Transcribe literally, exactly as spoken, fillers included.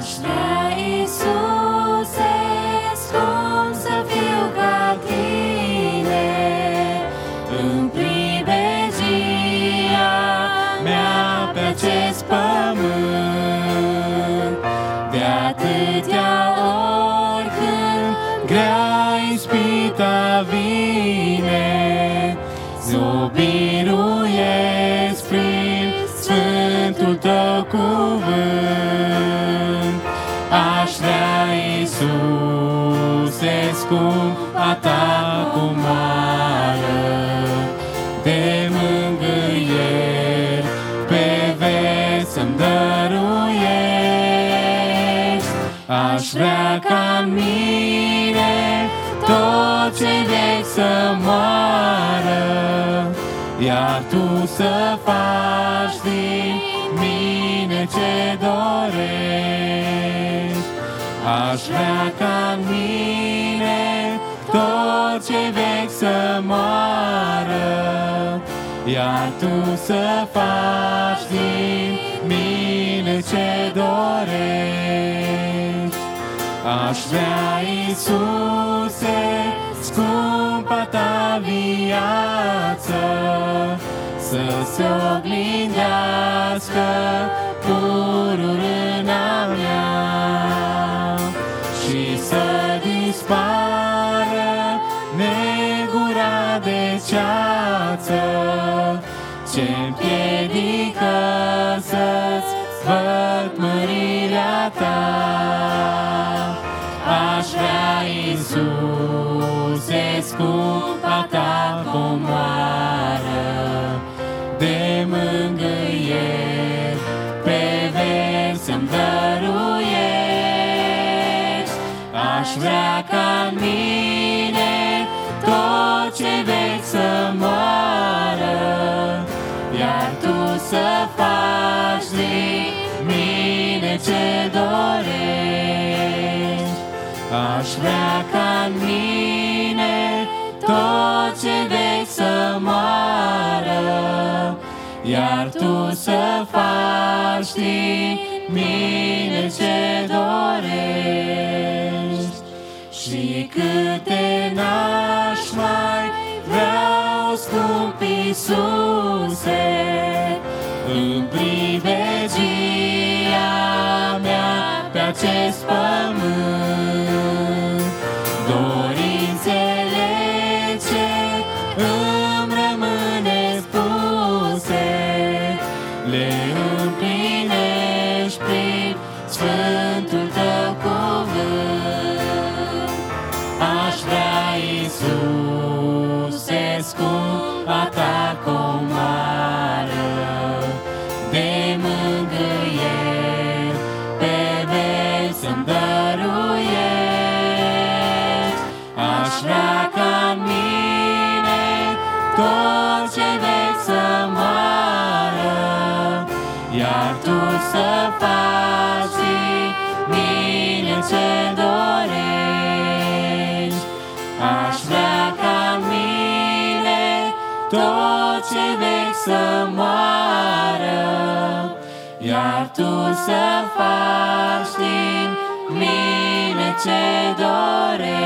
Aș vrea, Iisuse, scump să fiu ca Tine, în pribegia mea pe acest pământ. De atâtea ori când grea ispita vine, s-o biruiesc prin Sfântul Tău cuvânt. Aș vrea, Iisuse, scump a Ta comoară de mângâieri pe veci să-mi dăruiești. Aș vrea ca-n mine tot ce vechi să moară, iar Tu să faci din mine ce dorești. Aș vrea ca-n mine tot ce vechi să moară, iar Tu să faci din mine ce dorești. Aș vrea, Iisuse, scumpa Ta viață, să se oglindească pururâna mea și să dispară negura de ceață ce-mi împiedică să-ți văd mărirea Ta. Aș vrea, Iisuse, scumpa Ta comoară de mângâieri pe veci să-mi dăruiești. Aș vrea ca-n mine tot ce vechi să moară, iar Tu să faci din mine ce dorești. Aș vrea ca-n mine tot ce vechi să moară, iar Tu să faci din mine ce dorești. Și câte n-aș mai vreau, scump Iisuse, în pribegia mea pe acest pământ, dorințele ce îmi rămâne spuse, le împlinești prin Sfântul Tău cuvânt. Aș vrea, Iisuse, scumpa Ta comoară de mângâieri pe veci să-mi dăruiești. Aș vrea ca-n mine tot ce vechi să moară, iar Tu să faci din mine ce dorești. Aș vrea ca-n mine tot ce vechi să moară, iar Tu să faci din mine ce dorești.